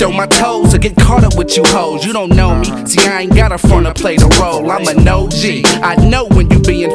on my toes or get caught up with you hoes. You don't know me, see I ain't got a front to play the role. I'm an OG. I know when you being